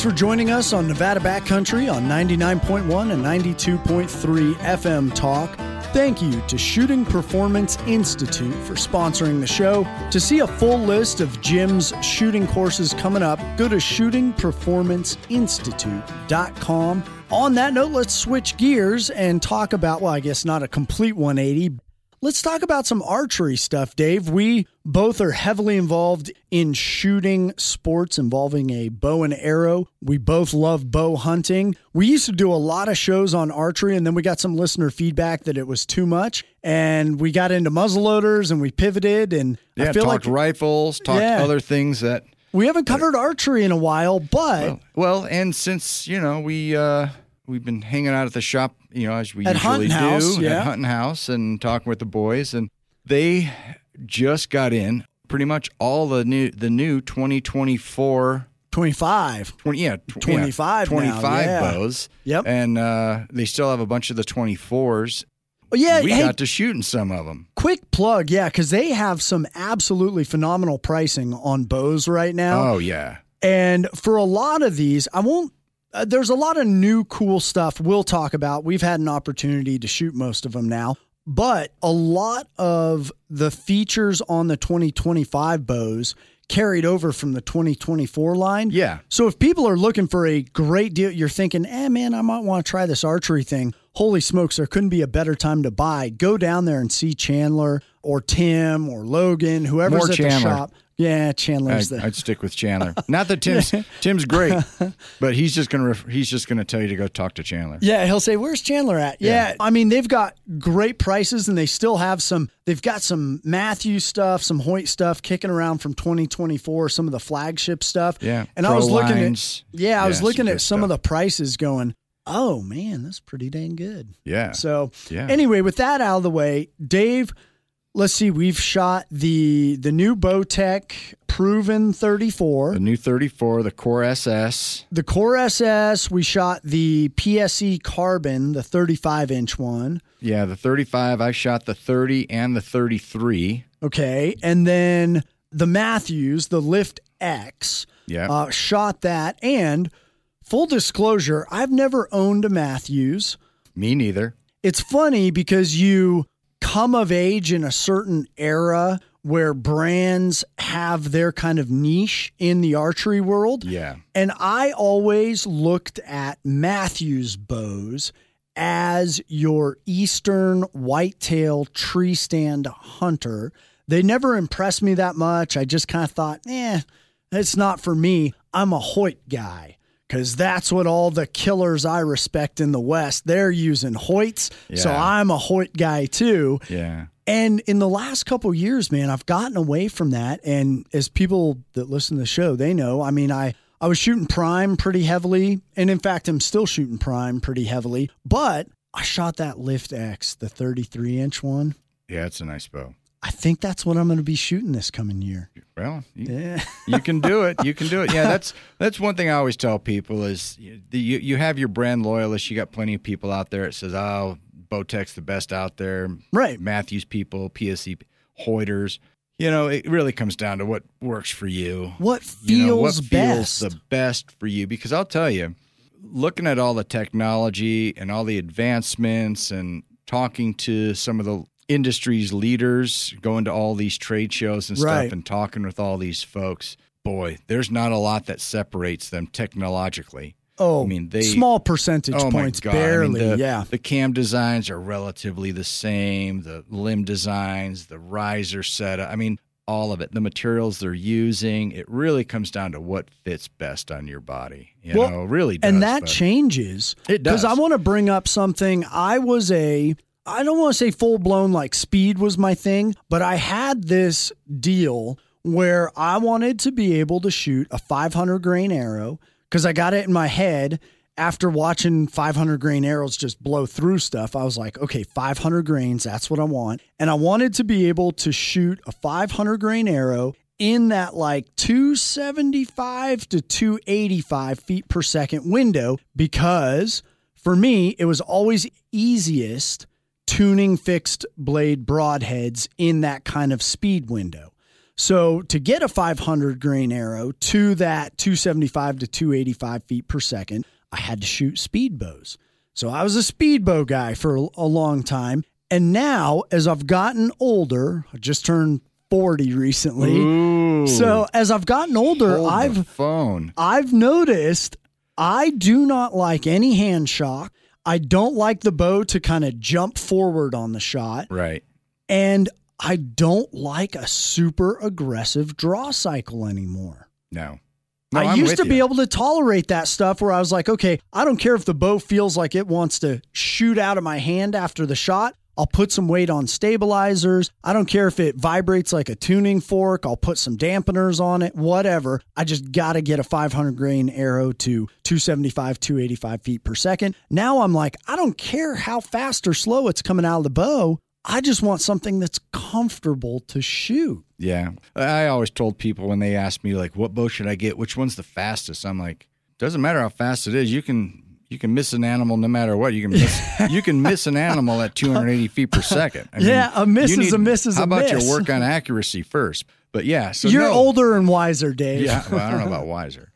for joining us on Nevada Backcountry on 99.1 and 92.3 FM Talk. Thank you to Shooting Performance Institute for sponsoring the show. To see a full list of Jim's shooting courses coming up, go to shootingperformanceinstitute.com. On that note, let's switch gears and talk about, well, I guess not a complete 180. Let's talk about some archery stuff, Dave. We both are heavily involved in shooting sports involving a bow and arrow. We both love bow hunting. We used to do a lot of shows on archery, and then we got some listener feedback that it was too much, and we got into muzzleloaders, and we pivoted, and I feel talked rifles, talked other things that... We haven't covered archery in a while, but... Well, and since, we've been hanging out at the shop, as we at usually Hunting do at Hunting House and talking with the boys, and they just got in pretty much all the new 2024 25 25 now, bows. Yep. And they still have a bunch of the 24s. Well, yeah, we got to shooting some of them. Quick plug, because they have some absolutely phenomenal pricing on bows right now. Oh, yeah. And for a lot of these, there's a lot of new cool stuff we'll talk about. We've had an opportunity to shoot most of them now, but a lot of the features on the 2025 bows carried over from the 2024 line. Yeah. So if people are looking for a great deal, you're thinking, man, I might want to try this archery thing. Holy smokes, there couldn't be a better time to buy. Go down there and see Chandler or Tim or Logan, whoever's at the shop. Yeah, Chandler's there. I'd stick with Chandler. Not that Tim's great, but he's just gonna tell you to go talk to Chandler. Yeah, he'll say, "Where's Chandler at?" Yeah, I mean they've got great prices, and they still have some. They've got some Matthews stuff, some Hoyt stuff kicking around from 2024, some of the flagship stuff. Yeah, and I was looking at some of the prices, going, "Oh man, that's pretty dang good." Yeah. So anyway, with that out of the way, Dave. Let's see, we've shot the new Bowtech Proven 34. The new 34, the Core SS. The Core SS, we shot the PSE Carbon, the 35-inch one. Yeah, the 35, I shot the 30 and the 33. Okay, and then the Matthews, the Lift X, shot that. And full disclosure, I've never owned a Matthews. Me neither. It's funny because you come of age in a certain era where brands have their kind of niche in the archery world. Yeah. And I always looked at Matthews bows as your Eastern whitetail tree stand hunter. They never impressed me that much. I just kind of thought, it's not for me. I'm a Hoyt guy. Because that's what all the killers I respect in the West, they're using Hoyts. Yeah. So I'm a Hoyt guy too. Yeah. And in the last couple of years, man, I've gotten away from that. And as people that listen to the show, they know, I mean, I was shooting prime pretty heavily. And in fact, I'm still shooting prime pretty heavily. But I shot that Lift X, the 33-inch one. Yeah, it's a nice bow. I think that's what I'm going to be shooting this coming year. Well, you can do it. You can do it. Yeah, that's one thing I always tell people is you have your brand loyalists. You got plenty of people out there that says, "Oh, Bowtech's the best out there." Right. Matthews people, PSE Hoyters. It really comes down to what works for you. What feels best. The best for you. Because I'll tell you, looking at all the technology and all the advancements and talking to some of the industry's leaders, going to all these trade shows and stuff and talking with all these folks, boy, there's not a lot that separates them technologically. Oh, I mean, small percentage points, barely. I mean, the cam designs are relatively the same. The limb designs, the riser setup. I mean, all of it. The materials they're using. It really comes down to what fits best on your body. Really does. And that changes. It does. Because I want to bring up something. I don't want to say full-blown like speed was my thing, but I had this deal where I wanted to be able to shoot a 500 grain arrow because I got it in my head after watching 500 grain arrows just blow through stuff. I was like, okay, 500 grains, that's what I want. And I wanted to be able to shoot a 500 grain arrow in that like 275 to 285 feet per second window because for me, it was always easiest tuning fixed blade broadheads in that kind of speed window. So to get a 500 grain arrow to that 275 to 285 feet per second, I had to shoot speed bows. So I was a speed bow guy for a long time. And now, as I've gotten older, I just turned 40 recently. Ooh. So as I've gotten older, I've noticed I do not like any hand shock. I don't like the bow to kind of jump forward on the shot. Right. And I don't like a super aggressive draw cycle anymore. No, I used to be able to tolerate that stuff where I was like, okay, I don't care if the bow feels like it wants to shoot out of my hand after the shot. I'll put some weight on stabilizers. I don't care if it vibrates like a tuning fork. I'll put some dampeners on it, whatever. I just got to get a 500 grain arrow to 275, 285 feet per second. Now I'm like, I don't care how fast or slow it's coming out of the bow. I just want something that's comfortable to shoot. Yeah. I always told people when they ask me, like, what bow should I get? Which one's the fastest? I'm like, doesn't matter how fast it is. You can miss an animal no matter what. You can miss an animal at 280 feet per second. I mean, a miss is a miss is a miss. How about you work on accuracy first? But yeah, so you're older and wiser, Dave. Yeah, well, I don't know about wiser.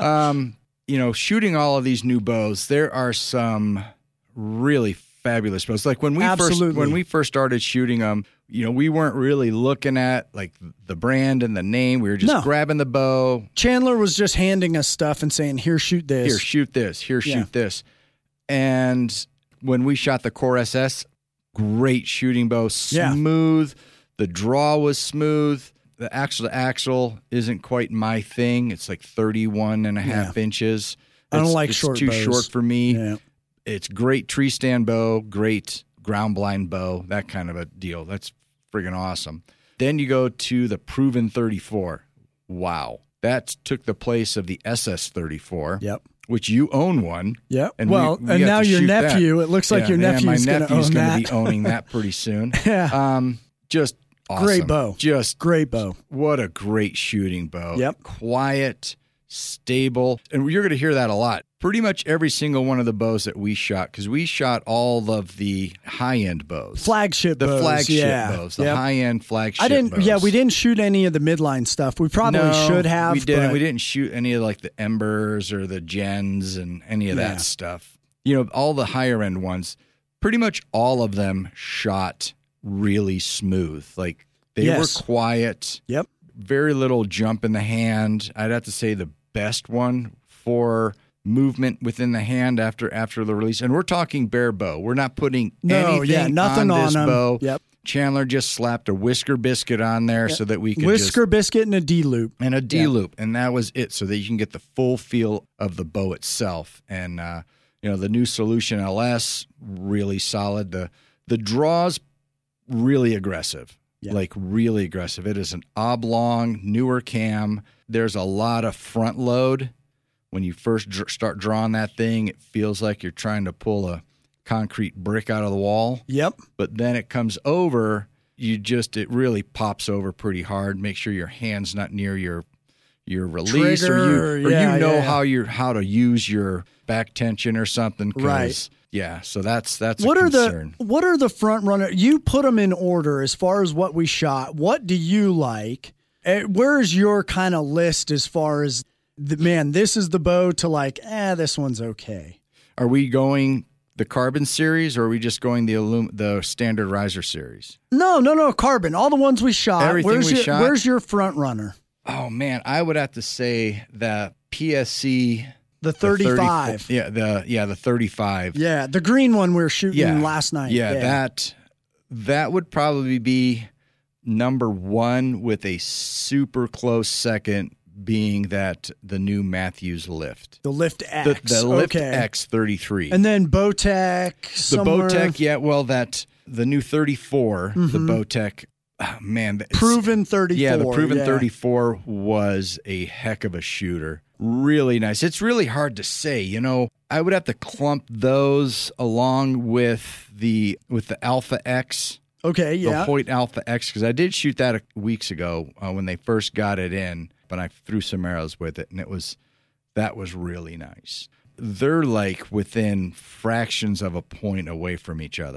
Shooting all of these new bows, there are some really fabulous bows. Like when we first started shooting them, we weren't really looking at like the brand and the name. We were just grabbing the bow. Chandler was just handing us stuff and saying, "Here, shoot this. Here, shoot this. Here, shoot this." And when we shot the Core SS, great shooting bow, smooth. The draw was smooth. The axle to axle isn't quite my thing. It's like 31 and a half inches. I don't like short bows. It's too short for me. Yeah. It's great tree stand bow, great ground blind bow, that kind of a deal. That's friggin' awesome. Then you go to the Proven 34. Wow. That took the place of the SS 34. Yep. Which you own one. Yep. And now your nephew, it looks like your nephew's going to own that. My nephew's going to be owning that pretty soon. Yeah. Just awesome. Great bow. Just great bow. What a great shooting bow. Yep. Quiet, stable. And you're going to hear that a lot. Pretty much every single one of the bows that we shot, because we shot all of the high-end bows. Flagship bows. The flagship bows. The high-end flagship bows. Yeah, we didn't shoot any of the midline stuff. We probably should have. We didn't. We didn't shoot any of like the Embers or the Gens and any of that stuff. All the higher-end ones, pretty much all of them shot really smooth. Like they were quiet. Yep. Very little jump in the hand. I'd have to say the best one for movement within the hand after the release. And we're talking bare bow. We're not putting nothing on this bow. Yep. Chandler just slapped a whisker biscuit on there so that we could whisker biscuit and a D-loop. And a D-loop. And that was it, so that you can get the full feel of the bow itself. And the new Solution LS, really solid. The draw's really aggressive. Yeah. Like really aggressive. It is an oblong, newer cam. There's a lot of front load. When you first start drawing that thing, it feels like you're trying to pull a concrete brick out of the wall. Yep. But then it comes over, it really pops over pretty hard. Make sure your hand's not near your release, trigger, how to use your back tension or something. Right. Yeah, so that's a concern. What are the front runner? You put them in order as far as what we shot. What do you like? Where's your kind of list as far as this is the bow to like, this one's okay? Are we going the Carbon series, or are we just going the standard riser series? No, Carbon. All the ones we shot. Everything shot. Where's your front runner? Oh man, I would have to say the PSC. The 35. The 35. Yeah, the green one we were shooting last night. Yeah, that would probably be number one, with a super close second being the new Matthews Lift. The Lift X. The Lift X 33. And then Bowtech somewhere. The Bowtech, the new 34, the Bowtech. Oh, man. Proven 34. Yeah, the Proven 34 was a heck of a shooter. Really nice. It's really hard to say, I would have to clump those along with the Alpha X. Okay, yeah. The Hoyt Alpha X, because I did shoot that weeks ago when they first got it in, but I threw some arrows with it, and that was really nice. They're like within fractions of a point away from each other.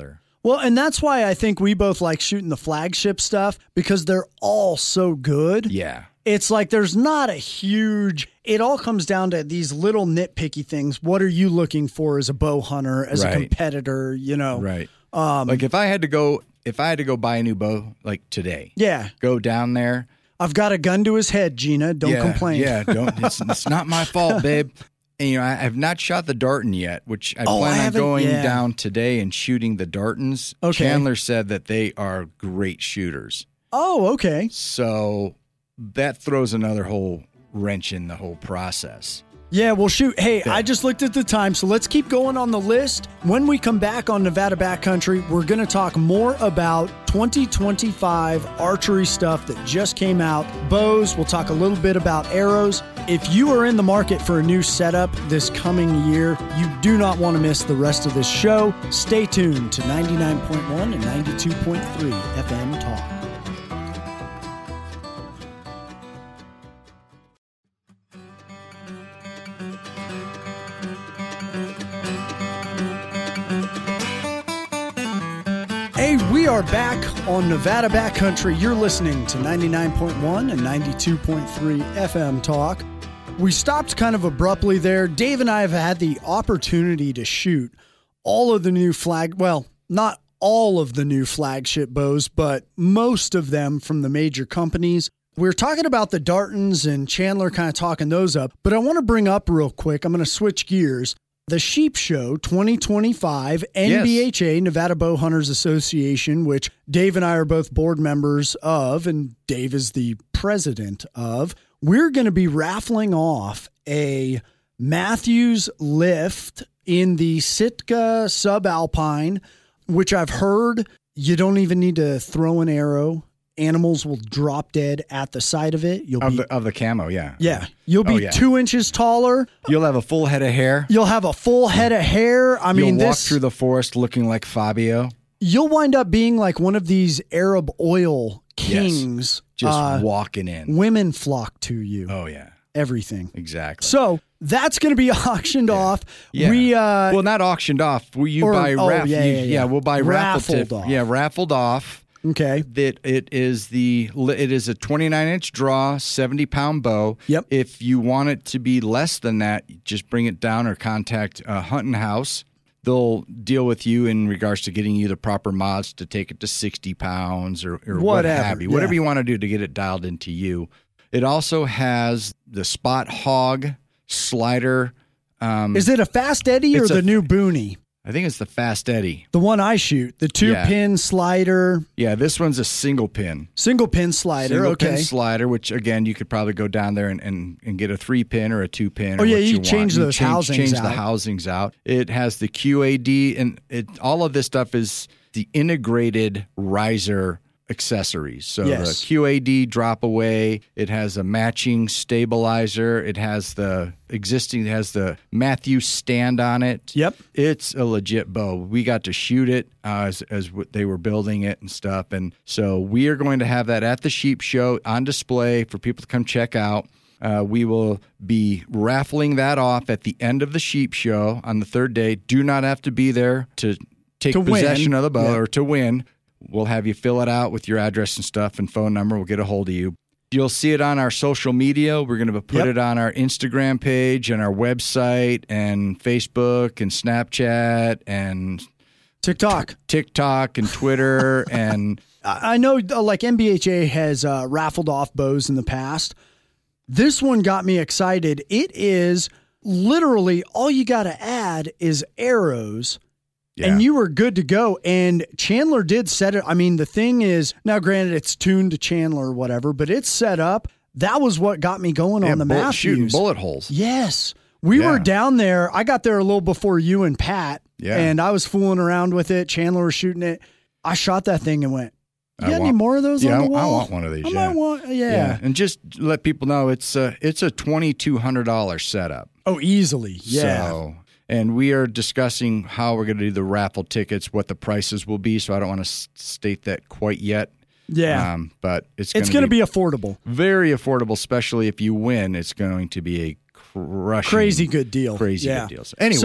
Well, and that's why I think we both like shooting the flagship stuff, because they're all so good. Yeah. It's like there's not a huge, it all comes down to these little nitpicky things. What are you looking for as a bow hunter, as a competitor, you know? Right. Like if I had to go buy a new bow like today. Yeah. Go down there. I've got a gun to his head, Gina. Don't complain. Yeah, don't. It's not my fault, babe. And, you know, I have not shot the Darton yet, which I plan on going down today and shooting the Dartons. Okay. Chandler said that they are great shooters. Oh, okay. So that throws another whole wrench in the whole process. Yeah, well, shoot. Hey, I just looked at the time, so let's keep going on the list. When we come back on Nevada Backcountry, we're going to talk more about 2025 archery stuff that just came out, bows. We'll talk a little bit about arrows. If you are in the market for a new setup this coming year, you do not want to miss the rest of this show. Stay tuned to 99.1 and 92.3 FM Talk. Hey, we are back on Nevada Backcountry. You're listening to 99.1 and 92.3 FM Talk. We stopped kind of abruptly there. Dave and I have had the opportunity to shoot all of the new not all of the new flagship bows, but most of them from the major companies. We're talking about the Dartons and Chandler kind of talking those up, but I want to bring up real quick, I'm going to switch gears. The Sheep Show 2025, NBHA, Nevada Bow Hunters Association, which Dave and I are both board members of, and Dave is the president of. We're going to be raffling off a Matthews lift in the Sitka Subalpine, which I've heard you don't even need to throw an arrow. Animals will drop dead at the sight of it. Of the camo, yeah. Yeah. You'll be 2 inches taller. You'll have a full head of hair. You'll have a full head of hair. You'll walk through the forest looking like Fabio. You'll wind up being like one of these Arab oil kings. Yes. Just walking in. Women flock to you. Oh, yeah. Everything. Exactly. So that's going to be auctioned off. Yeah. We well, not auctioned off. We'll buy raffled off. Yeah, raffled off. Okay. That it is a 29-inch draw, 70-pound bow. Yep. If you want it to be less than that, just bring it down or contact Hunting House. They'll deal with you in regards to getting you the proper mods to take it to 60 pounds or what have you. Whatever you want to do to get it dialed into you. It also has the Spot Hog slider. Is it a Fast Eddie or the new Booney? I think it's the Fast Eddie. The one I shoot, the 2-pin slider. Yeah, this one's a single pin. Single pin slider, pin slider, which again, you could probably go down there and get a 3-pin or a 2-pin. Oh, yeah, you change those housings out. Change the housings out. It has the QAD, and all of this stuff is the integrated riser accessories. So the QAD drop away, it has a matching stabilizer, it has the Matthews stand on it. Yep. It's a legit bow. We got to shoot it as they were building it and stuff. And so we are going to have that at the Sheep Show on display for people to come check out. We will be raffling that off at the end of the Sheep Show on the third day. Do not have to be there to take possession of the bow or to win. We'll have you fill it out with your address and stuff and phone number. We'll get a hold of you. You'll see it on our social media. We're going to put it on our Instagram page and our website and Facebook and Snapchat and TikTok and Twitter. And I know like NBHA has raffled off bows in the past. This one got me excited. It is literally all you got to add is arrows. Yeah. And you were good to go. And Chandler did set it. I mean, the thing is, now granted, it's tuned to Chandler or whatever, but it's set up. That was what got me going on the Matthews. Shooting bullet holes. Yes. We were down there. I got there a little before you and Pat. Yeah. And I was fooling around with it. Chandler was shooting it. I shot that thing and went, you got any more of those on the wall? I want one of these. Yeah. And just let people know it's a $2,200 setup. Oh, easily. Yeah. And we are discussing how we're going to do the raffle tickets, what the prices will be. So I don't want to state that quite yet. Yeah. But it's going to be affordable. Very affordable, especially if you win. It's going to be a crazy good deal. Good deal. So anyway.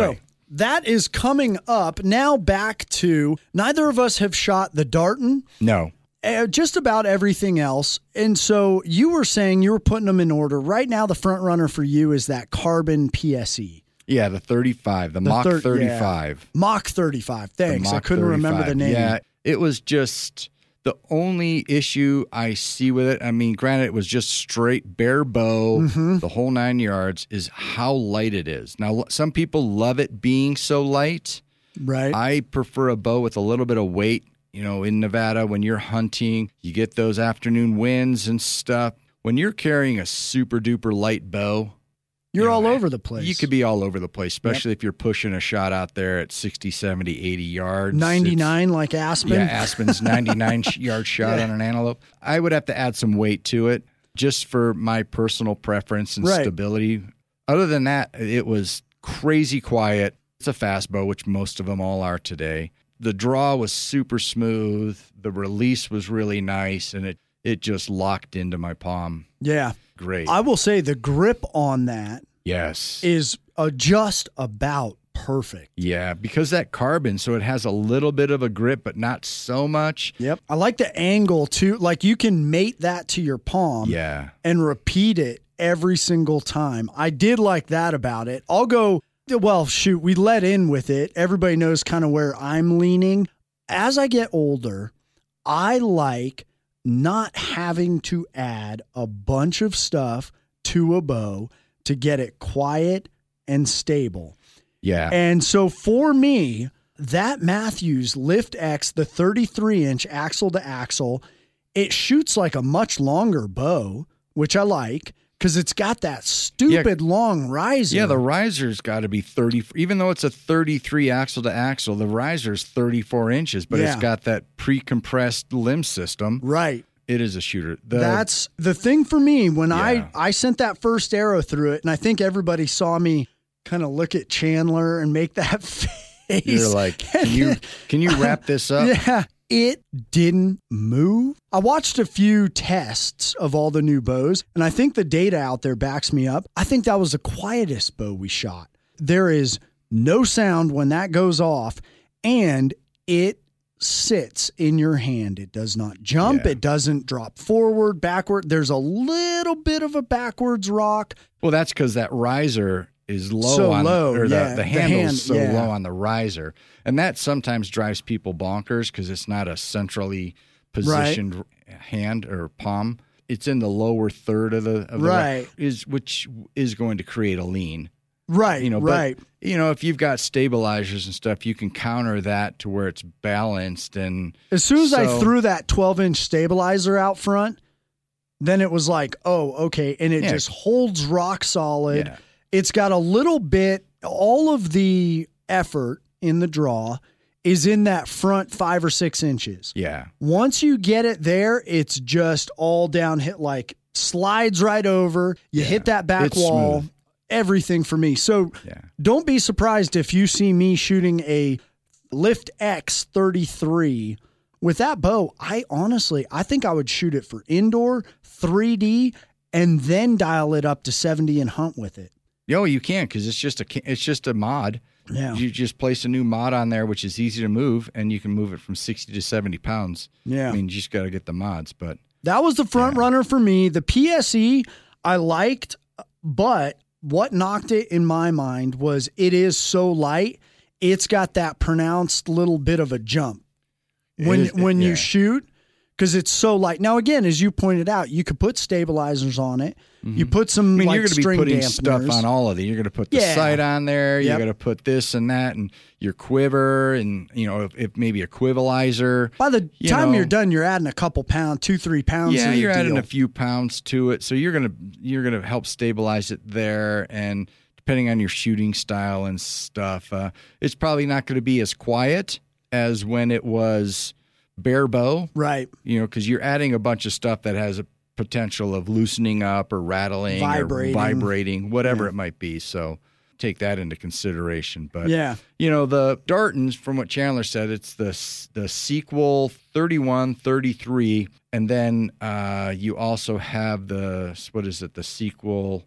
that is coming up. Now back to, neither of us have shot the Darton. No. Just about everything else. And so you were saying you were putting them in order. Right now, the front runner for you is that Carbon PSE. Yeah, the 35, the Mach 35. Yeah. Mach 35. Thanks. I couldn't remember the name. Yeah, it was just the only issue I see with it. I mean, granted, it was just straight bare bow, the whole 9 yards, is how light it is. Now, some people love it being so light. Right. I prefer a bow with a little bit of weight. You know, in Nevada, when you're hunting, you get those afternoon winds and stuff. When you're carrying a super duper light bow, you're all over the place. You could be all over the place, especially if you're pushing a shot out there at 60, 70, 80 yards. 99 like Aspen? Yeah, Aspen's 99-yard shot on an antelope. I would have to add some weight to it just for my personal preference and stability. Other than that, it was crazy quiet. It's a fast bow, which most of them all are today. The draw was super smooth. The release was really nice, and it just locked into my palm. Yeah. Great. I will say the grip on that is just about perfect. Yeah, because that carbon, so it has a little bit of a grip, but not so much. Yep. I like the angle, too. Like, you can mate that to your palm and repeat it every single time. I did like that about it. I'll go... Well, shoot, we let in with it. Everybody knows kind of where I'm leaning. As I get older, I like not having to add a bunch of stuff to a bow to get it quiet and stable. Yeah. And so for me, that Matthews Lift X, the 33-inch axle to axle, it shoots like a much longer bow, which I like. Because it's got that stupid long riser. Yeah, the riser's got to be 30. Even though it's a 33 axle to axle, the riser's 34 inches, but it's got that pre-compressed limb system. Right. It is a shooter. That's the thing for me. When I sent that first arrow through it, and I think everybody saw me kind of look at Chandler and make that face. You're like, can you wrap this up? Yeah. It didn't move. I watched a few tests of all the new bows, and I think the data out there backs me up. I think that was the quietest bow we shot. There is no sound when that goes off, and it sits in your hand. It does not jump. It doesn't drop forward, backward. There's a little bit of a backwards rock. Well, that's because that riser is low the handle's low on the riser. And that sometimes drives people bonkers because it's not a centrally positioned hand or palm. It's in the lower third of the which is going to create a lean. Right. But, if you've got stabilizers and stuff, you can counter that to where it's balanced. And as soon as I threw that 12-inch stabilizer out front, then it was like, oh, okay. And it just holds rock solid. Yeah. It's got a little bit, all of the effort in the draw is in that front 5 or 6 inches. Yeah. Once you get it there, it's just all downhill, like slides right over. You hit that back wall. Smooth. Everything for me. So don't be surprised if you see me shooting a Lift X 33 with that bow. I think I would shoot it for indoor, 3D, and then dial it up to 70 and hunt with it. Yo, you can, because it's just a mod. Yeah. You just place a new mod on there, which is easy to move, and you can move it from 60 to 70 pounds. Yeah. I mean, you just got to get the mods. But that was the front runner for me. The PSE I liked, but what knocked it in my mind was it is so light. It's got that pronounced little bit of a jump when you shoot. Because it's so light. Now, again, as you pointed out, you could put stabilizers on it. Mm-hmm. You put some you're going to be putting dampeners. Stuff on all of it. You're going to put the sight on there. You're going to put this and that and your quiver and, if maybe a quivalizer. By the time you're done, you're adding a couple pounds, 2-3 pounds. Yeah, you're adding a few pounds to it. So you're going to help stabilize it there. And depending on your shooting style and stuff, it's probably not going to be as quiet as when it was bare bow, right? Because you're adding a bunch of stuff that has a potential of loosening up or rattling or vibrating, whatever it might be. So take that into consideration. But the Dartons, from what Chandler said, it's the sequel 31, 33, and then you also have the sequel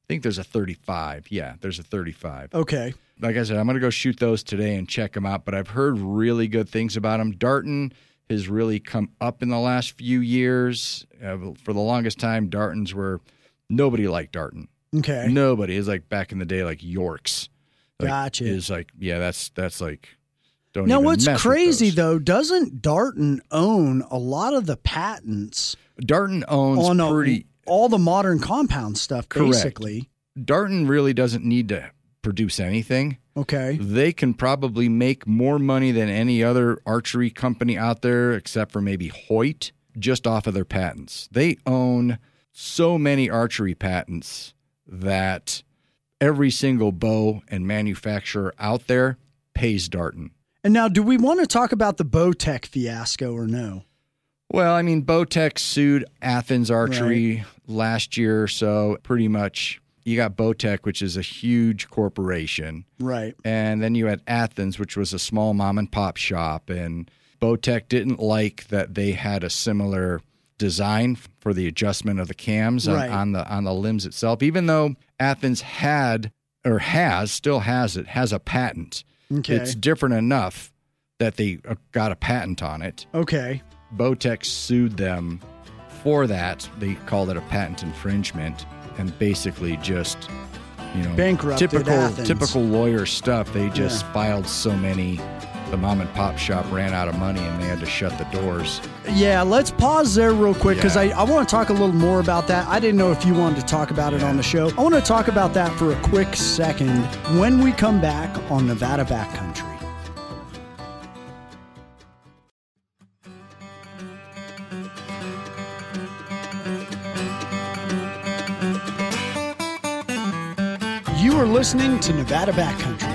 think there's a 35. Yeah, there's a 35. Okay. Like I said, I'm going to go shoot those today and check them out, but I've heard really good things about them. Darton has really come up in the last few years. For the longest time, Dartons were, nobody liked Darton. Okay. Nobody. It's like back in the day, like Yorks. Like, Gotcha. Is like, yeah, that's like, don't Now, even what's mess with crazy, those. though, doesn't Darton own a lot of the patents Darton owns on all the modern compound stuff, Correct. basically? Darton really doesn't need to produce anything. Okay. They can probably make more money than any other archery company out there, except for maybe Hoyt, just off of their patents. They own so many archery patents that every single bow and manufacturer out there pays Darton. And now, do we want to talk about the Bowtech fiasco or no? Well, I mean, Bowtech sued Athens Archery last year, so pretty much you got Bowtech, which is a huge corporation. Right. And then you had Athens, which was a small mom-and-pop shop, and Bowtech didn't like that they had a similar design for the adjustment of the cams on the limbs itself, even though Athens had or still has a patent. Okay. It's different enough that they got a patent on it. Okay. Bowtech sued them for that. They called it a patent infringement and basically just, bankrupted Athens. typical lawyer stuff. They just filed so many. The mom and pop shop ran out of money and they had to shut the doors. Yeah, let's pause there real quick because I want to talk a little more about that. I didn't know if you wanted to talk about it on the show. I want to talk about that for a quick second when we come back on Nevada Backcountry. You are listening to Nevada Backcountry,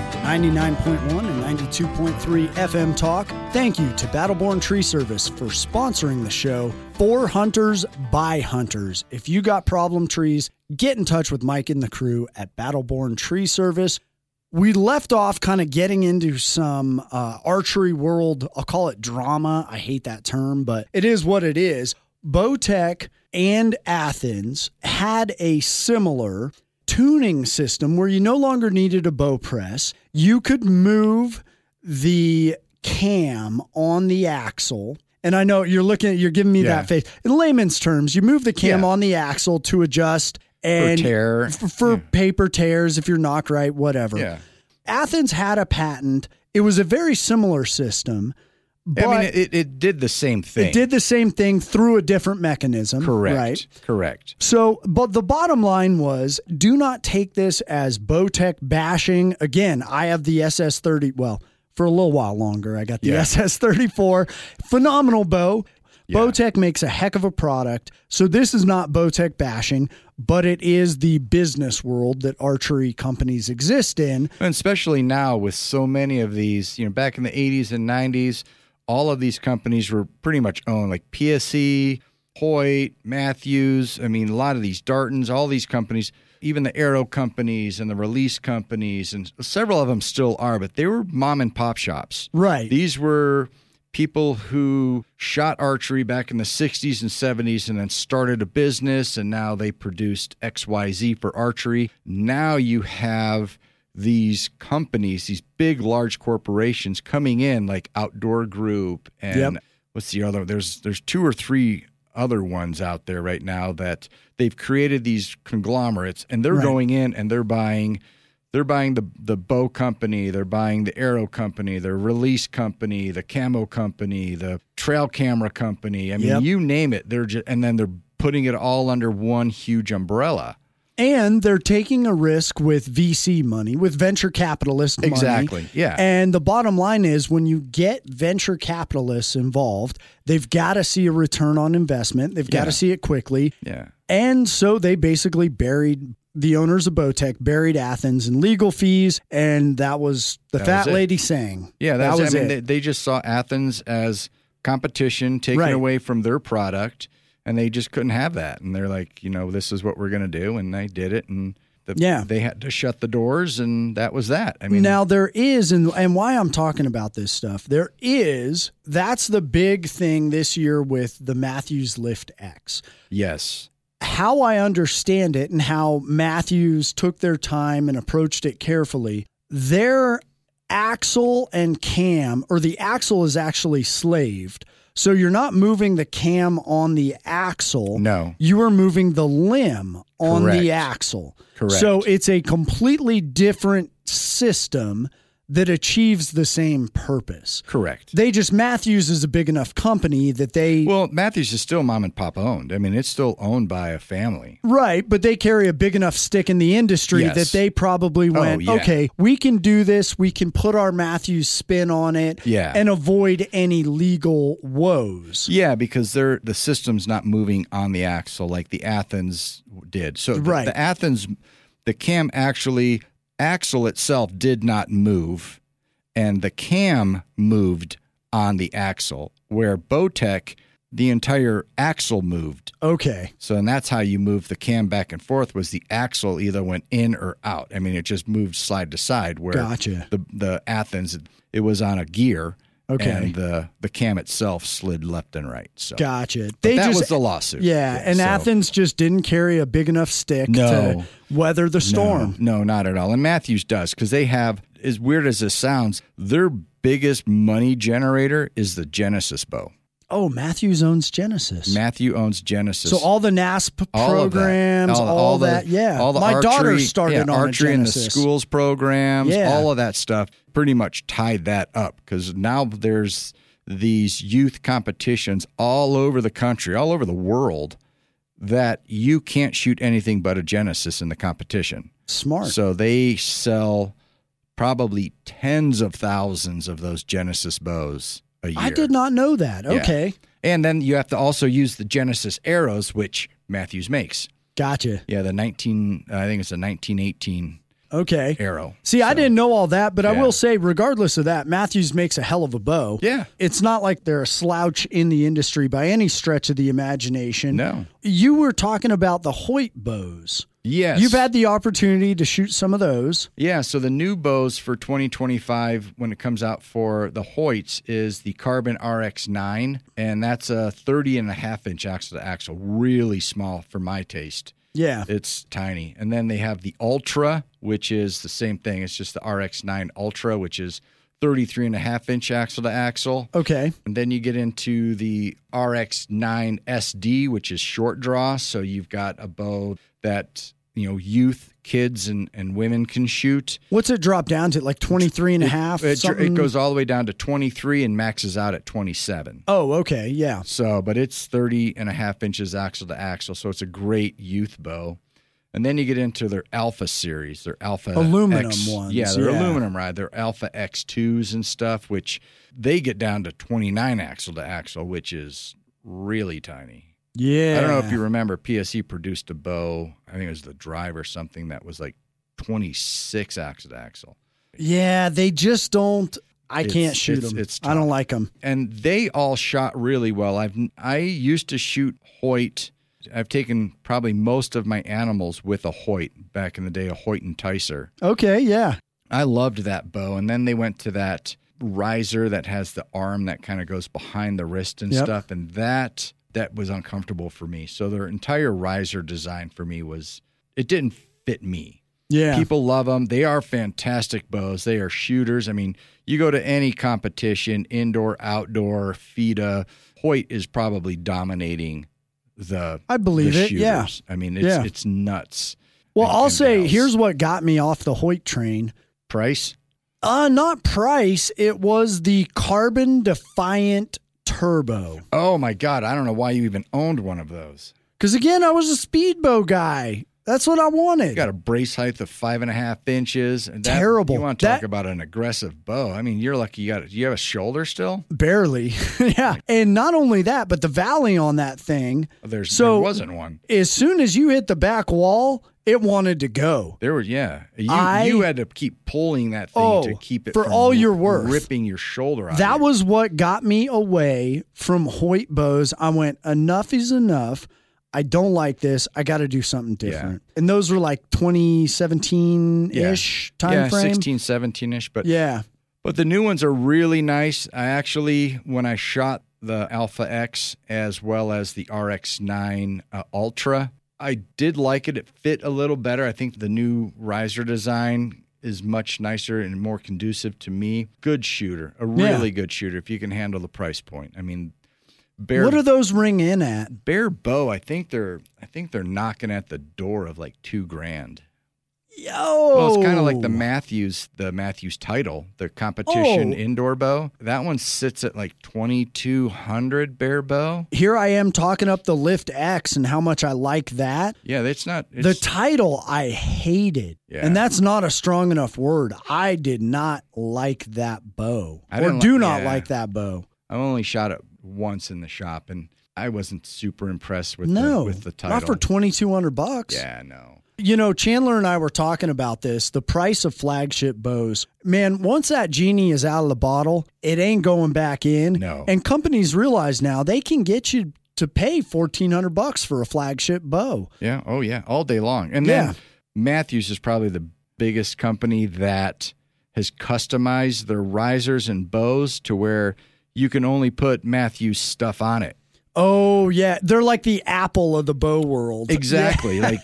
99.1 and 92.3 FM Talk. Thank you to Battleborn Tree Service for sponsoring the show. For hunters, by hunters. If you got problem trees, get in touch with Mike and the crew at Battleborn Tree Service. We left off kind of getting into some archery world, I'll call it drama. I hate that term, but it is what it is. Bowtech and Athens had a similar tuning system where you no longer needed a bow press. You could move the cam on the axle. And I know you're giving me that face. In layman's terms, you move the cam on the axle to adjust and for paper tears, if you're knocked right, whatever. Yeah. Athens had a patent. It was a very similar system. But I mean, it did the same thing. It did the same thing through a different mechanism. Correct. Right? Correct. So, but the bottom line was, do not take this as Bowtech bashing. Again, I have the SS30. Well, for a little while longer, I got the SS34. Phenomenal bow. Yeah. Bowtech makes a heck of a product. So this is not Bowtech bashing, but it is the business world that archery companies exist in. And especially now with so many of these, back in the 80s and 90s, all of these companies were pretty much owned, like PSE, Hoyt, Matthews. I mean, a lot of these Dartons, all these companies, even the Arrow companies and the Release companies, and several of them still are, but they were mom and pop shops. Right. These were people who shot archery back in the 60s and 70s and then started a business, and now they produced XYZ for archery. Now you have these companies, these big, large corporations coming in, like Outdoor Group and what's the other? There's 2 or 3 other ones out there right now that they've created these conglomerates, and they're going in and they're buying the bow company, they're buying the arrow company, the release company, the camo company, the trail camera company. I mean, you name it. And then they're putting it all under one huge umbrella. And they're taking a risk with VC money, with venture capitalist money. Exactly, yeah. And the bottom line is when you get venture capitalists involved, they've got to see a return on investment. They've got to see it quickly. Yeah. And so they basically buried the owners of Bowtech, buried Athens in legal fees, and that was the fat lady saying. Yeah, that was it. They just saw Athens as competition taken away from their product. And they just couldn't have that. And they're like, this is what we're going to do. And they did it. And they had to shut the doors. And that was that. I mean, now there is, and why I'm talking about this stuff, that's the big thing this year with the Matthews Lift X. Yes. how I understand it and how Matthews took their time and approached it carefully, their axle and cam, or the axle is actually slaved. So you're not moving the cam on the axle. No. You are moving the limb on Correct. the axle. Correct. So it's a completely different system that achieves the same purpose. Correct. Matthews is a big enough company that they... Well, Matthews is still mom and pop owned. I mean, it's still owned by a family. Right, but they carry a big enough stick in the industry Yes. that they probably went, yeah. okay, we can do this. We can put our Matthews spin on it Yeah. and avoid any legal woes. Yeah, because the system's not moving on the axle like the Athens did. So Right. the Athens, the cam axle itself did not move, and the cam moved on the axle, where Bowtech, the entire axle moved. Okay. So, and that's how you move the cam back and forth, was the axle either went in or out. I mean, it just moved side to side, where Gotcha. the Athens, it was on a gear. Okay. And the cam itself slid left and right. So Gotcha. But that was the lawsuit. Yeah, and so- Athens just didn't carry a big enough stick No. to weather the storm. No, not at all. And Matthews does, because they have, as weird as this sounds, their biggest money generator is the Genesis bow. Oh, Matthews owns Genesis. Matthew owns Genesis. So all the NASP All of that. programs, all that, yeah. All the My archery, daughter started on archery a in the Genesis. schools programs, Yeah. all of that stuff pretty much tied that up, because now there's these youth competitions all over the country, all over the world, that you can't shoot anything but a Genesis in the competition. Smart. So they sell probably tens of thousands of those Genesis bows a year. I did not know that. Yeah. Okay. And then you have to also use the Genesis arrows, which Matthews makes. Gotcha. Yeah, I think it's a 1918 Okay. arrow. See, I didn't know all that, but I Yeah. will say, regardless of that, Matthews makes a hell of a bow. Yeah. It's not like they're a slouch in the industry by any stretch of the imagination. No. You were talking about the Hoyt bows. Yes. You've had the opportunity to shoot some of those. Yeah, so the new bows for 2025 when it comes out for the Hoyts is the Carbon RX9, and that's a 30.5-inch axle to axle, really small for my taste. Yeah. It's tiny. And then they have the Ultra, which is the same thing. It's just the RX9 Ultra, which is 33.5-inch axle to axle. Okay. And then you get into the RX9 SD, which is short draw. So you've got a bow that, youth, kids, and women can shoot. What's it drop down to? Like 23 and a half? It goes all the way down to 23 and maxes out at 27. Oh, okay. Yeah. So, but it's 30.5 inches axle to axle. So it's a great youth bow. And then you get into their Alpha series, their Alpha Aluminum X, ones, Yeah, they're yeah. aluminum, right? They're Alpha X2s and stuff, which they get down to 29 axle to axle, which is really tiny. Yeah. I don't know if you remember, PSE produced a bow, I think it was the Drive or something, that was like 26 axle to axle. Yeah, they just don't. I can't It's- shoot it's- them. it's I don't tough. like them. And they all shot really well. I used to shoot Hoyt. I've taken probably most of my animals with a Hoyt back in the day, a Hoyt Enticer. Okay, yeah. I loved that bow. And then they went to that riser that has the arm that kind of goes behind the wrist and Yep. stuff. And that was uncomfortable for me. So their entire riser design for me it didn't fit me. Yeah. People love them. They are fantastic bows. They are shooters. I mean, you go to any competition, indoor, outdoor, FIDA, Hoyt is probably dominating I believe the it, yeah. shooters. I mean, Yeah. it's nuts. Well, And- I'll and say gals. here's what got me off the Hoyt train. Price. Not price. It was the Carbon Defiant Turbo. Oh my God. I don't know why you even owned one of those. Because again, I was a speedbow guy. That's what I wanted. You got a brace height of 5.5 inches. And that, Terrible. You want to talk That- about an aggressive bow. I mean, you're lucky you have a shoulder still? Barely. Yeah. And not only that, but the valley on that thing, There So- wasn't one. as soon as you hit the back wall, it wanted to go. There was, yeah. I- You had to keep pulling that thing to keep it for from all your worth. ripping your shoulder out. That of you. was what got me away from Hoyt bows. I went, enough is enough. I don't like this. I got to do something different. And those were like 2017-ish time frame. 16, 17-ish. But Yeah. But the new ones are really nice. I actually, when I shot the Alpha X as well as the RX9 Ultra, I did like it. It fit a little better. I think the new riser design is much nicer and more conducive to me. Good shooter, a really good shooter if you can handle the price point. I mean, what do those ring in at? Bear bow, I think they're knocking at the door of like $2,000. Yo, well, it's kind of like the Matthews title, the competition indoor bow. That one sits at like 2,200 bear bow. Here I am talking up the Lift X and how much I like that. Yeah, it's the title I hated, and that's not a strong enough word. I did not like that bow, not like that bow. I only shot it once in the shop, and I wasn't super impressed with the title. Not for $2,200. Yeah, no. You know, Chandler and I were talking about this, the price of flagship bows. Man, once that genie is out of the bottle, it ain't going back in. No. And companies realize now they can get you to pay $1,400 for a flagship bow. Yeah. Oh, yeah. All day long. And then Matthews is probably the biggest company that has customized their risers and bows to where you can only put Matthews stuff on it. Oh, yeah. They're like the Apple of the bow world. Exactly. Like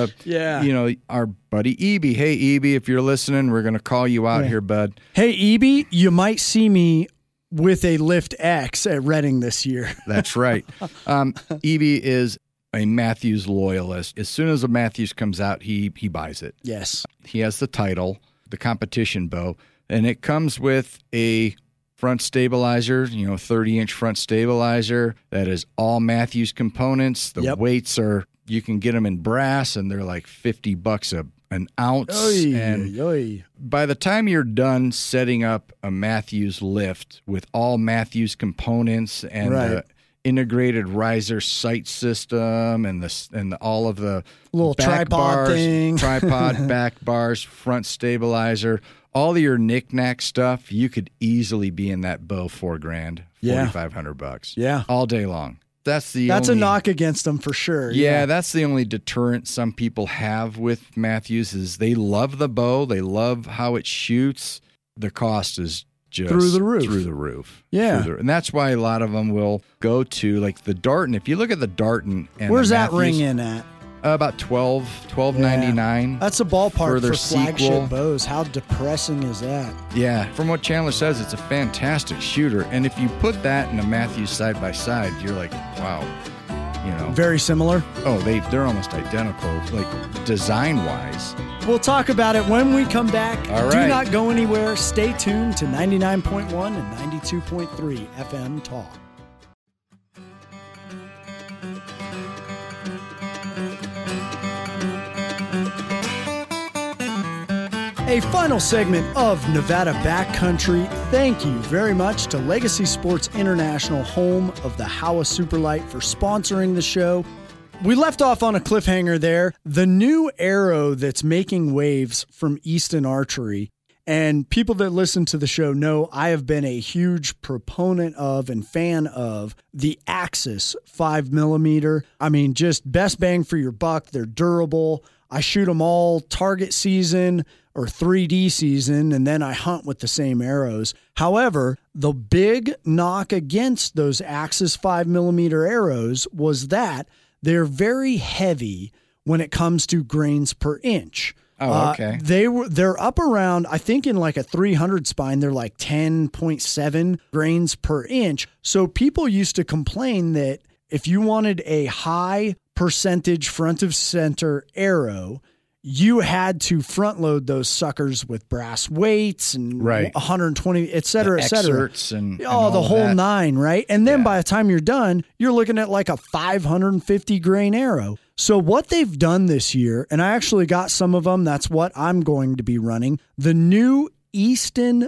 our buddy Eby. Hey, Eby, if you're listening, we're going to call you out here, bud. Hey, Eby, you might see me with a Lift X at Reading this year. That's right. Eby is a Matthews loyalist. As soon as a Matthews comes out, he buys it. Yes. He has the title, the competition bow, and it comes with a front stabilizer, 30-inch front stabilizer that is all Matthews components. The weights you can get them in brass, and they're like $50 an ounce. By the time you're done setting up a Matthews lift with all Matthews components and the integrated riser sight system and all of the little tripod thing, back bars, front stabilizer, all of your knick-knack stuff, you could easily be in that bow $4,000, $4,500. Yeah, all day long. That's a knock against them for sure. Yeah, that's the only deterrent some people have with Matthews is they love the bow, they love how it shoots. The cost is just through the roof. Yeah, and that's why a lot of them will go to like the Darton. If you look at the Darton, and where's that ring in at? About $12.99. That's a ballpark for flagship bows. How depressing is that? Yeah. From what Chandler says, it's a fantastic shooter. And if you put that and a Matthews side by side, you're like, wow. Very similar? Oh, they're almost identical, like design-wise. We'll talk about it when we come back. All right. Do not go anywhere. Stay tuned to 99.1 and 92.3 FM Talk. A final segment of Nevada Backcountry. Thank you very much to Legacy Sports International, home of the Howa Superlight, for sponsoring the show. We left off on a cliffhanger there. The new arrow that's making waves from Easton Archery. And people that listen to the show know I have been a huge proponent of and fan of the Axis 5mm. I mean, just best bang for your buck. They're durable. I shoot them all target season or 3D season, and then I hunt with the same arrows. However, the big knock against those Axis 5mm arrows was that they're very heavy when it comes to grains per inch. Oh, okay. They're up around, I think in like a 300 spine, they're like 10.7 grains per inch. So people used to complain that if you wanted a high percentage front of center arrow, you had to front load those suckers with brass weights and 120, et cetera, et cetera. And the whole nine, right? And then by the time you're done, you're looking at like a 550 grain arrow. So what they've done this year, and I actually got some of them, that's what I'm going to be running, the new Easton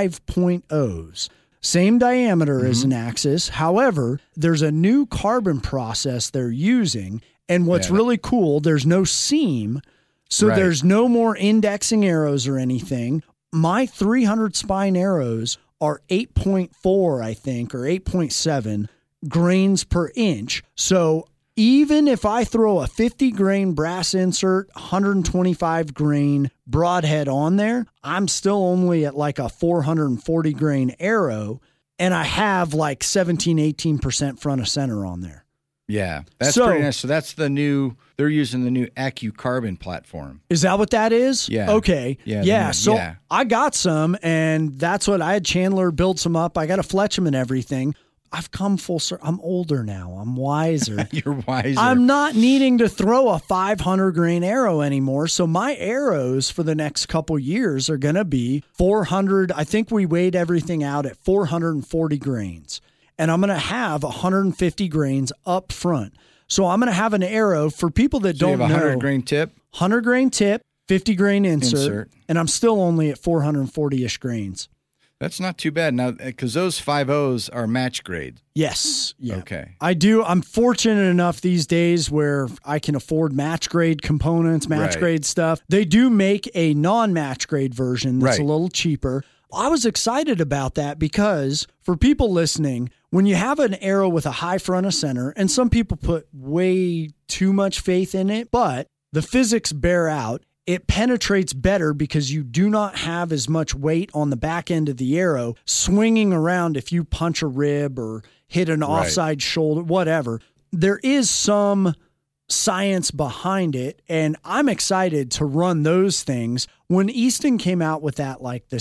5.0s. Same diameter as an Axis. However, there's a new carbon process they're using. And what's really cool, there's no seam. So there's no more indexing arrows or anything. My 300 spine arrows are 8.4, I think, or 8.7 grains per inch. So even if I throw a 50 grain brass insert, 125 grain broadhead on there, I'm still only at like a 440 grain arrow, and I have like 17, 18% front of center on there. Yeah, that's So- pretty nice. So that's they're using the new AccuCarbon platform. Is that what that is? Yeah. Okay. Yeah, So yeah. I got some, and that's what I had Chandler build some up. I got to fletch them and everything. I've come full circle. I'm older now. I'm wiser. You're wiser. I'm not needing to throw a 500 grain arrow anymore. So my arrows for the next couple years are going to be 400. I think we weighed everything out at 440 grains. And I'm going to have 150 grains up front. So I'm going to have an arrow for people that So you don't have a know. 100 grain tip. 100 grain tip, 50 grain insert, Insert. and I'm still only at 440-ish grains. That's not too bad now, because those 5.0s are match grade. Yes. Yeah. Okay. I do. I'm fortunate enough these days where I can afford match grade components, match Right. grade stuff. They do make a non-match grade version that's Right. a little cheaper. I was excited about that because for people listening, when you have an arrow with a high front of center, and some people put way too much faith in it, but the physics bear out, it penetrates better because you do not have as much weight on the back end of the arrow swinging around if you punch a rib or hit an offside shoulder, whatever. There is some science behind it, and I'm excited to run those things. When Easton came out with that, like the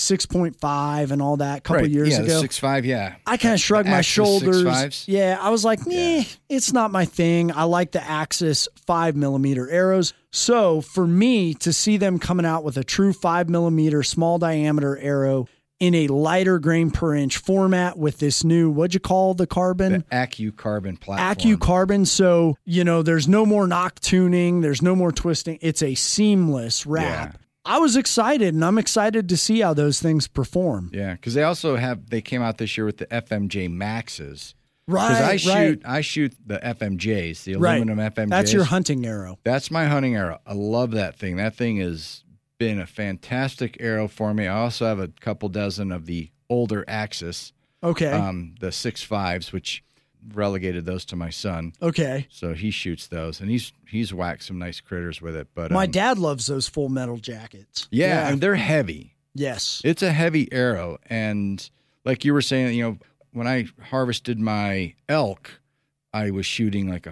6.5 and all that a couple years yeah, ago, the 6.5, yeah. I kind of shrugged my Axis shoulders. 6.5s? Yeah, I was like, it's not my thing. I like the Axis 5mm arrows. So for me to see them coming out with a true 5mm small diameter arrow in a lighter grain per inch format with this new, what'd you call the carbon? The AccuCarbon platform. AccuCarbon. So, there's no more knock tuning. There's no more twisting. It's a seamless wrap. Yeah. I was excited, and I'm excited to see how those things perform. Yeah, because they came out this year with the FMJ Maxes. Right, Because I shoot the FMJs, the aluminum FMJs. That's your hunting arrow. That's my hunting arrow. I love that thing. That thing has been a fantastic arrow for me. I also have a couple dozen of the older Axis, Okay. the 6.5s, which relegated those to my son. Okay. So he shoots those, and he's whacked some nice critters with it. But My dad loves those full metal jackets. yeah, and they're heavy. Yes. It's a heavy arrow, and like you were saying, when I harvested my elk, I was shooting like a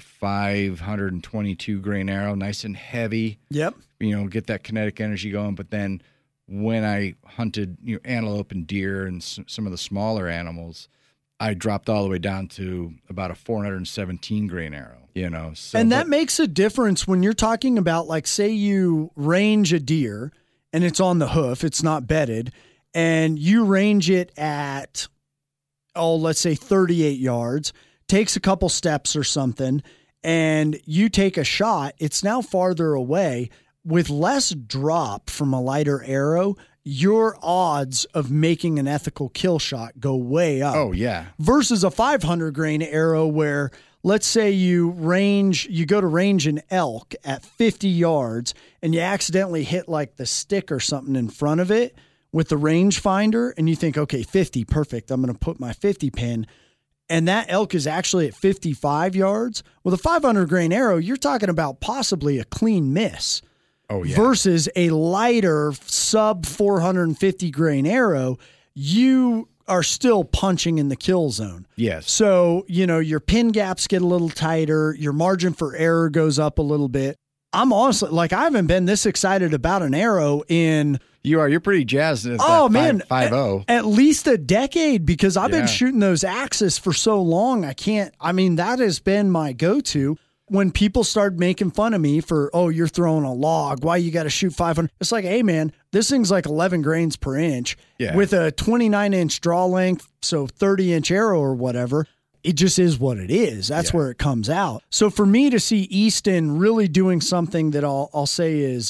522 grain arrow, nice and heavy. Yep. Get that kinetic energy going. But then when I hunted antelope and deer and some of the smaller animals, I dropped all the way down to about a 417 grain arrow. So, And that makes a difference when you're talking about, like, say you range a deer and it's on the hoof, it's not bedded, and you range it at, let's say 38 yards, takes a couple steps or something, and you take a shot, it's now farther away. With less drop from a lighter arrow, your odds of making an ethical kill shot go way up. Oh, yeah. Versus a 500 grain arrow where, let's say you go to range an elk at 50 yards and you accidentally hit like the stick or something in front of it with the rangefinder, and you think, okay, 50, perfect. I'm going to put my 50 pin. And that elk is actually at 55 yards. With a 500 grain arrow, you're talking about possibly a clean miss. Oh, yeah. Versus a lighter sub 450 grain arrow, you are still punching in the kill zone. Yes. So, your pin gaps get a little tighter, your margin for error goes up a little bit. I'm honestly, I haven't been this excited about an arrow in... You are. You're pretty jazzed at Oh, that man. 5.0. At least a decade, because I've Yeah. been shooting those Axis for so long. That has been my go-to. When people started making fun of me for, you're throwing a log, why you got to shoot 500? It's like, hey, man, this thing's like 11 grains per inch with a 29-inch draw length, so 30-inch arrow or whatever. It just is what it is. That's where it comes out. So for me to see Easton really doing something that I'll say is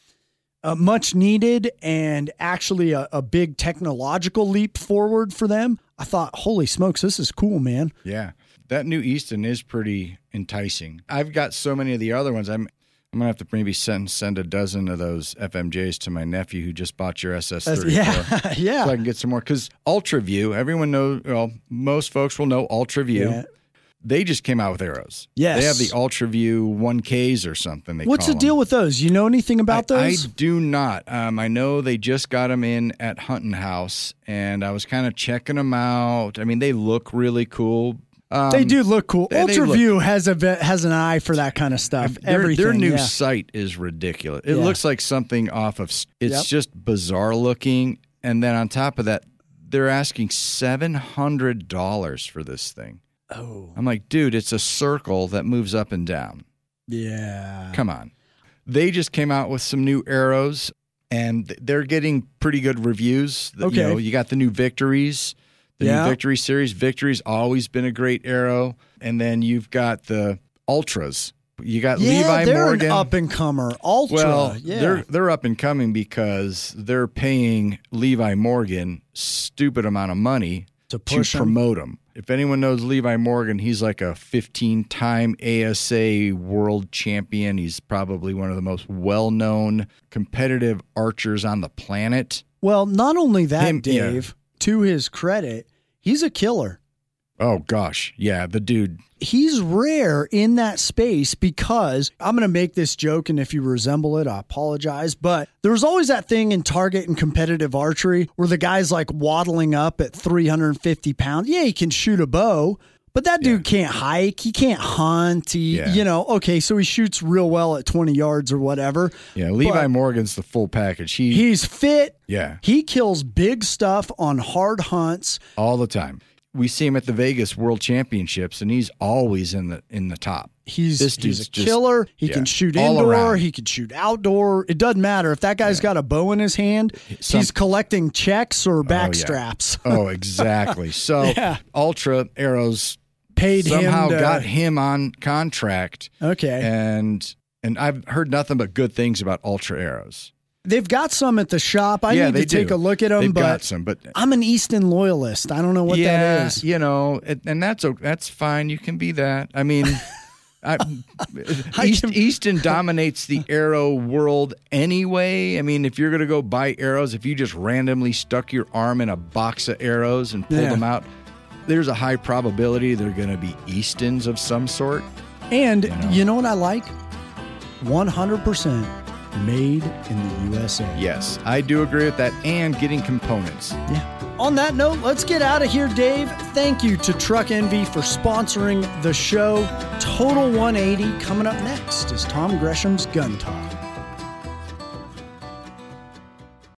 much needed and actually a big technological leap forward for them, I thought, holy smokes, this is cool, man. Yeah. That new Easton is pretty enticing. I've got so many of the other ones. I'm going to have to maybe send a dozen of those FMJs to my nephew who just bought your SS34. Yeah, yeah. So I can get some more. Because UltraView, everyone knows, most folks will know UltraView. Yeah. They just came out with arrows. Yes. They have the UltraView 1Ks or something. What's the deal with those? You know anything about those? I do not. I know they just got them in at Hunting House, and I was kind of checking them out. I mean, they look really cool. They do look cool. they UltraView has an eye for that kind of stuff. Their new site is ridiculous. It looks like something off of. It's just bizarre looking, and then on top of that, they're asking $700 for this thing. Oh, I'm like, dude, it's a circle that moves up and down. Yeah, come on. They just came out with some new arrows, and they're getting pretty good reviews. Okay, you got the new Victories. The new Victory series. Victory's always been a great arrow. And then you've got the Ultras. You got Levi they're Morgan. An up-and-comer. Ultra. Well, they're up and coming because they're paying Levi Morgan stupid amount of money to promote him. If anyone knows Levi Morgan, he's like a 15-time ASA world champion. He's probably one of the most well-known competitive archers on the planet. Well, not only that, Dave, to his credit, he's a killer. Oh, gosh. Yeah, the dude. He's rare in that space because I'm going to make this joke, and if you resemble it, I apologize. But there's always that thing in target and competitive archery where the guy's like waddling up at 350 pounds. Yeah, he can shoot a bow, but that dude can't hike. He can't hunt. Okay, so he shoots real well at 20 yards or whatever. Yeah, Levi Morgan's the full package. He's fit. Yeah. He kills big stuff on hard hunts. All the time. We see him at the Vegas World Championships, and he's always in the top. He's a killer. He can shoot indoor. He can shoot outdoor. It doesn't matter. If that guy's got a bow in his hand, he's collecting checks or back straps. Oh, exactly. So Ultra Arrows got him on contract. Okay. And I've heard nothing but good things about Ultra Arrows. They've got some at the shop. I need to take a look at them. They've got some, but I'm an Easton loyalist. I don't know what that is. And that's fine. You can be that. I mean, Easton dominates the arrow world anyway. I mean, if you're going to go buy arrows, if you just randomly stuck your arm in a box of arrows and pulled them out, there's a high probability they're going to be Eastons of some sort. And you know what I like? 100%. Made in the USA. Yes, I do agree with that, and getting components. Yeah. On that note, let's get out of here, Dave. Thank you to Truck Envy for sponsoring the show. Total 180 coming up next is Tom Gresham's Gun Talk.